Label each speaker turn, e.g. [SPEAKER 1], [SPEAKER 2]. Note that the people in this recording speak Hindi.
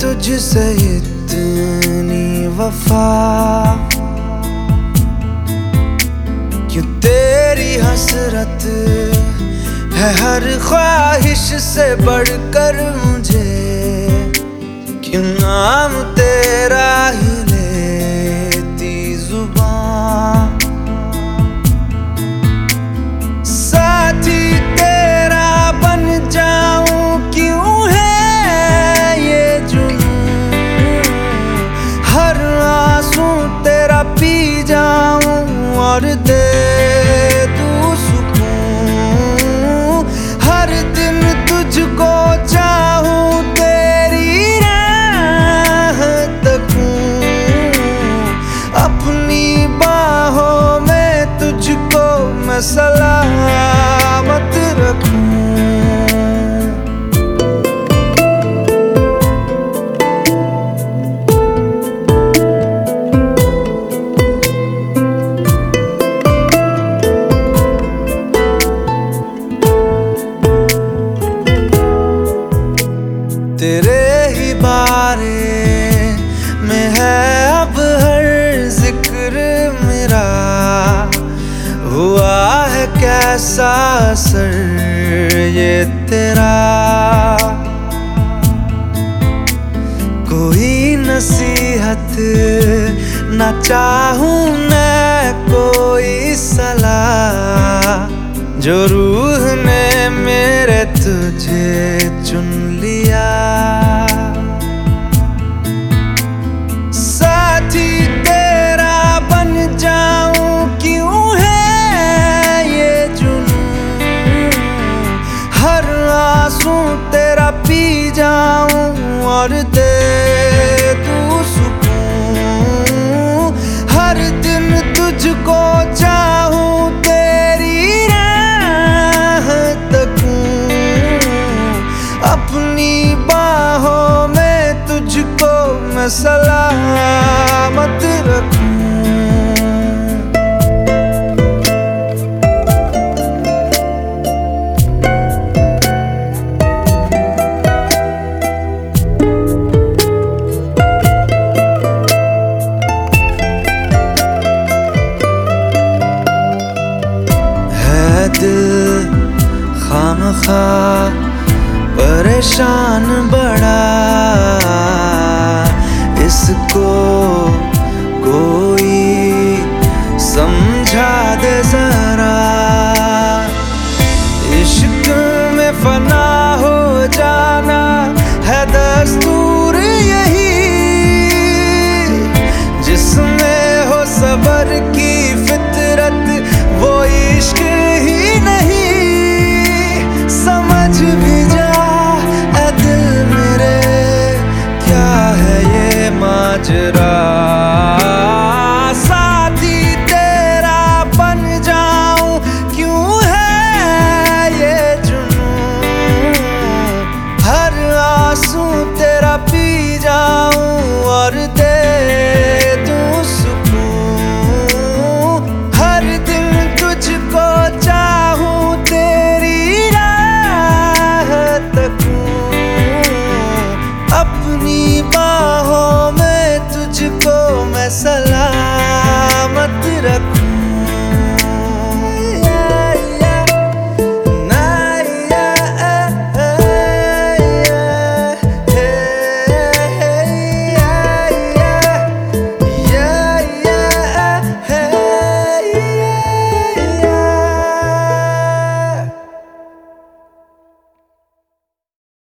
[SPEAKER 1] तुझसे इतनी वफा, क्यों तेरी हसरत है हर ख्वाहिश से बढ़कर मुझे, क्यों नाम तेरा ही लेती जुबां। साथी तेरा बन जाऊं क्यों है ये जुनून, हर आंसू तेरा पी जाऊं और दे दूं सुकून। हर दिन तुझको चाहूं, तेरी राह तकूं, अपनी बाहों में तुझको मैं सलामत रखूं। तेरे ही बारे में है अब हर जिक्र मेरा, हुआ है कैसा असर ये तेरा। कोई नसीहत ना चाहूं मैं, कोई सलाह, जो रूह ने मेरे तुझे चुन लिया। साथी तेरा बन जाऊं क्यों है ये जुनून, हर आंसू तेरा पी जाऊं और दे दूं सुकून। हर दिन तुझको चाहूं, तेरी राह तकूं, अपनी बाहों में तुझको मैं सलामत रखूं। है दिल खामखा परेशान बड़ा, इसको कोई समझा दे जरा। इश्क में फना हो जाना है दस्तूर यही, जिसमें हो सबर की फितरत वो इश्क ही नहीं। समझ भी जा ऐ दिल मेरे, क्या है ये माजरा। साथी तेरा बन जाऊं क्यों है ये जुनून, हर आंसू तेरा पी जाऊं और